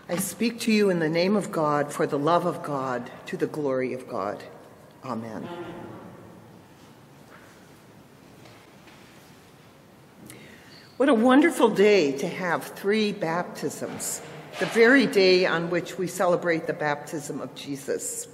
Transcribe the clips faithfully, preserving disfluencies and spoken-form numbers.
I speak to you in the name of God, for the love of God, to the glory of God. Amen. What a wonderful day to have three baptisms, the very day on which we celebrate the baptism of Jesus.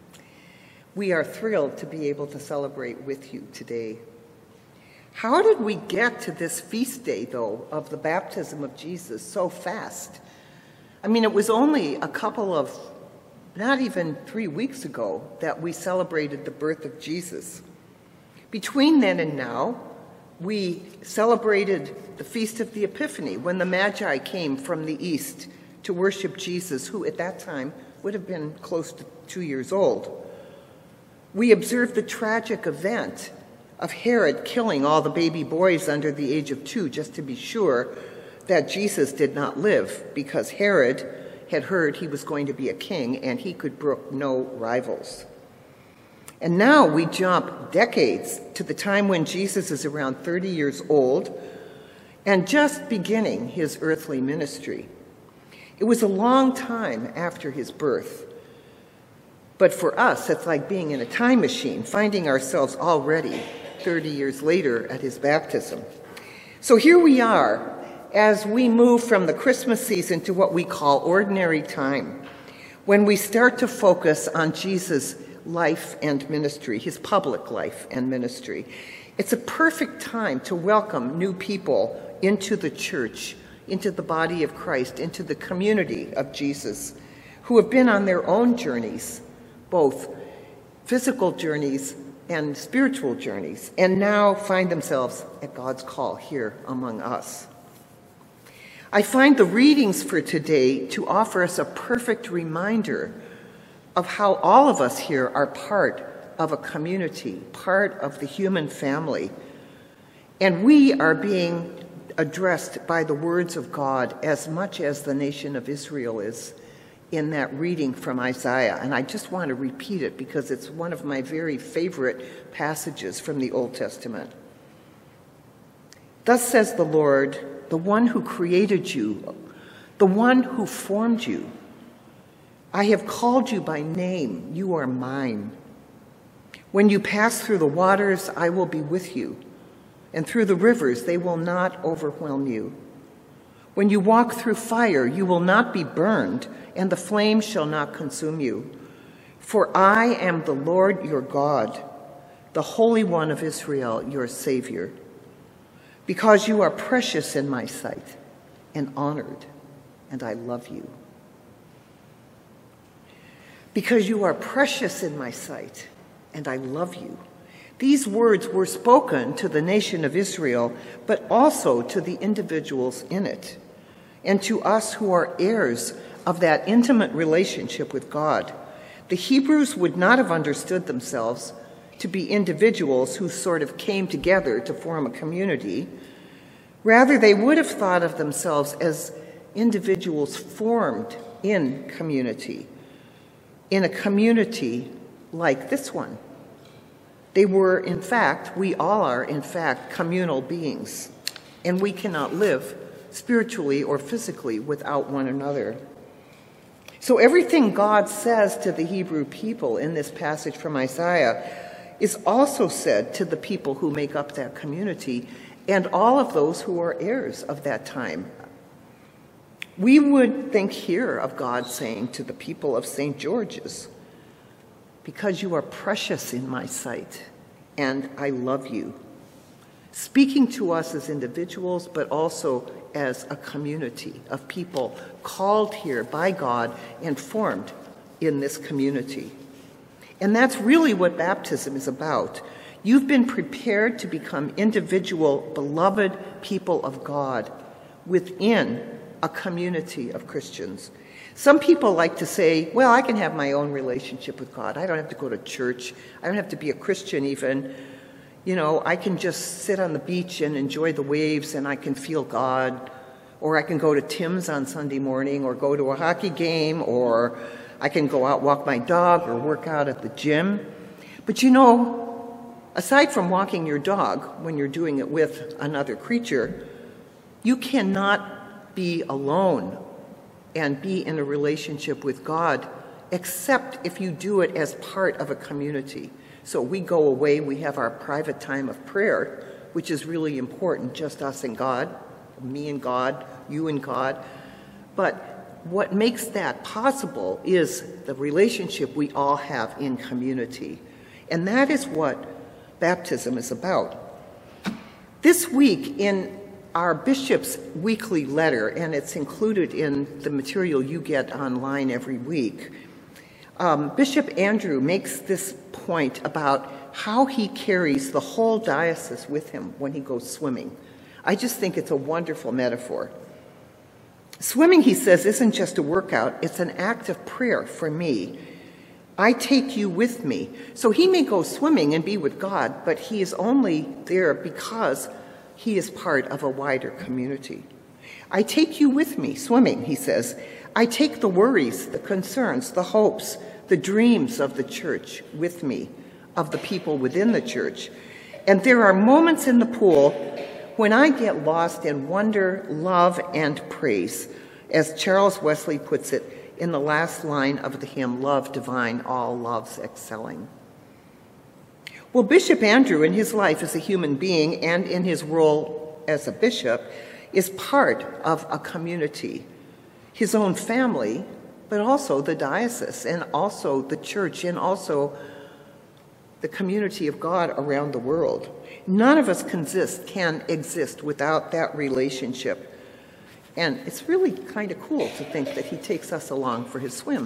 We are thrilled to be able to celebrate with you today. How did we get to this feast day, though, of the baptism of Jesus so fast? I mean, it was only a couple of, not even three weeks ago, that we celebrated the birth of Jesus. Between then and now, we celebrated the Feast of the Epiphany, when the Magi came from the east to worship Jesus, who at that time would have been close to two years old. We observed the tragic event of Herod killing all the baby boys under the age of two, just to be sure that Jesus did not live, because Herod had heard he was going to be a king and he could brook no rivals. And now we jump decades to the time when Jesus is around thirty years old and just beginning his earthly ministry. It was a long time after his birth. But for us, it's like being in a time machine, finding ourselves already thirty years later at his baptism. So here we are as we move from the Christmas season to what we call ordinary time, when we start to focus on Jesus' life and ministry, his public life and ministry. It's a perfect time to welcome new people into the church, into the body of Christ, into the community of Jesus, who have been on their own journeys, both physical journeys and spiritual journeys, and now find themselves at God's call here among us. I find the readings for today to offer us a perfect reminder of how all of us here are part of a community, part of the human family, and we are being addressed by the words of God as much as the nation of Israel is in that reading from Isaiah. And I just want to repeat it because it's one of my very favorite passages from the Old Testament. Thus says the Lord, the one who created you, the one who formed you. I have called you by name, you are mine. When you pass through the waters, I will be with you, and through the rivers, they will not overwhelm you. When you walk through fire, you will not be burned, and the flame shall not consume you. For I am the Lord your God, the Holy One of Israel, your Savior. Because you are precious in my sight and honored, and I love you. Because you are precious in my sight, and I love you. These words were spoken to the nation of Israel, but also to the individuals in it, and to us who are heirs of that intimate relationship with God. The Hebrews would not have understood themselves to be individuals who sort of came together to form a community. Rather, they would have thought of themselves as individuals formed in community, in a community like this one. They were, in fact, we all are, in fact, communal beings, and we cannot live spiritually or physically without one another. So everything God says to the Hebrew people in this passage from Isaiah is also said to the people who make up that community and all of those who are heirs of that time. We would think here of God saying to the people of Saint George's, because you are precious in my sight, and I love you. Speaking to us as individuals, but also as a community of people called here by God and formed in this community. And that's really what baptism is about. You've been prepared to become individual, beloved people of God within a community of Christians. Some people like to say, well, I can have my own relationship with God. I don't have to go to church. I don't have to be a Christian even. You know, I can just sit on the beach and enjoy the waves and I can feel God. Or I can go to Tim's on Sunday morning or go to a hockey game, or I can go out, walk my dog, or work out at the gym. But you know, aside from walking your dog when you're doing it with another creature, you cannot be alone and be in a relationship with God, except if you do it as part of a community. So we go away, we have our private time of prayer, which is really important, just us and God, me and God, you and God. But what makes that possible is the relationship we all have in community. And that is what baptism is about. This week in our bishop's weekly letter, and it's included in the material you get online every week, um, Bishop Andrew makes this point about how he carries the whole diocese with him when he goes swimming. I just think it's a wonderful metaphor. Swimming, he says, isn't just a workout, it's an act of prayer for me. I take you with me. So he may go swimming and be with God, but he is only there because he is part of a wider community. I take you with me, swimming, he says. I take the worries, the concerns, the hopes, the dreams of the church with me, of the people within the church. And there are moments in the pool when I get lost in wonder, love, and praise, as Charles Wesley puts it in the last line of the hymn, Love Divine, All Loves Excelling. Well, Bishop Andrew, in his life as a human being and in his role as a bishop, is part of a community, his own family, but also the diocese, and also the church, and also the community of God around the world. None of us can exist, can exist without that relationship. And it's really kind of cool to think that he takes us along for his swim.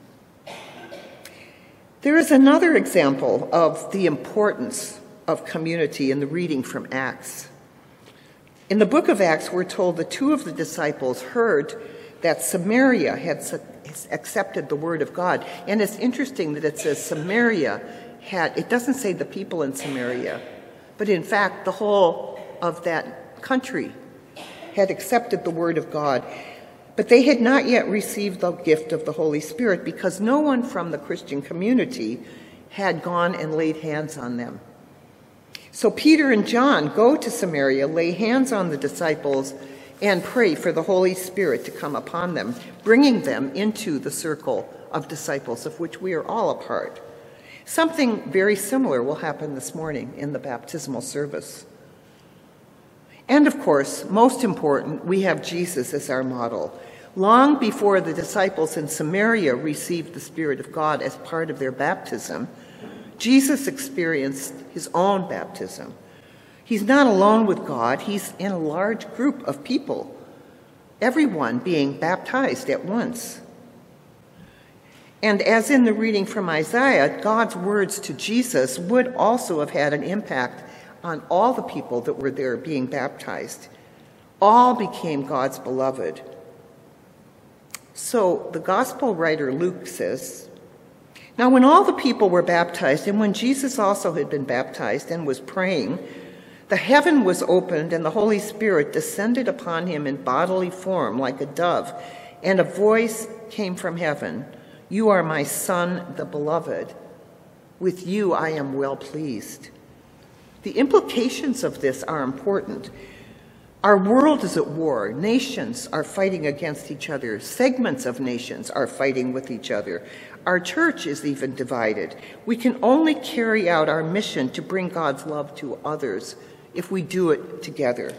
There is another example of the importance of community in the reading from Acts. In the book of Acts, we're told that two of the disciples heard that Samaria had accepted the word of God. And it's interesting that it says Samaria had, it doesn't say the people in Samaria, but in fact, the whole of that country had accepted the word of God. But they had not yet received the gift of the Holy Spirit because no one from the Christian community had gone and laid hands on them. So Peter and John go to Samaria, lay hands on the disciples, and pray for the Holy Spirit to come upon them, bringing them into the circle of disciples of which we are all a part. Something very similar will happen this morning in the baptismal service. And of course, most important, we have Jesus as our model. Long before the disciples in Samaria received the Spirit of God as part of their baptism, Jesus experienced his own baptism. He's not alone with God, he's in a large group of people, everyone being baptized at once. And as in the reading from Isaiah, God's words to Jesus would also have had an impact on all the people that were there being baptized. All became God's beloved. So the gospel writer Luke says, now when all the people were baptized, and when Jesus also had been baptized and was praying, the heaven was opened and the Holy Spirit descended upon him in bodily form like a dove, and a voice came from heaven, "You are my Son, the beloved. With you I am well pleased." The implications of this are important. Our world is at war. Nations are fighting against each other. Segments of nations are fighting with each other. Our church is even divided. We can only carry out our mission to bring God's love to others if we do it together.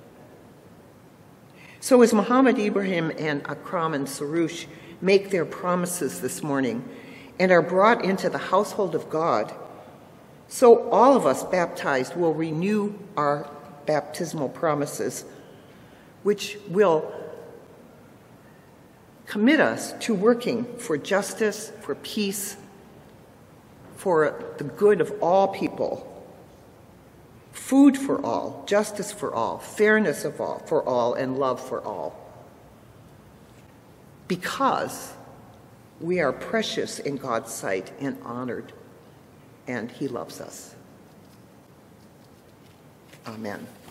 So as Muhammad Ibrahim and Akram and Sarush make their promises this morning and are brought into the household of God, so all of us baptized will renew our baptismal promises, which will commit us to working for justice, for peace, for the good of all people, food for all, justice for all, fairness of all, for all, and love for all. Because we are precious in God's sight and honored, and he loves us. Amen.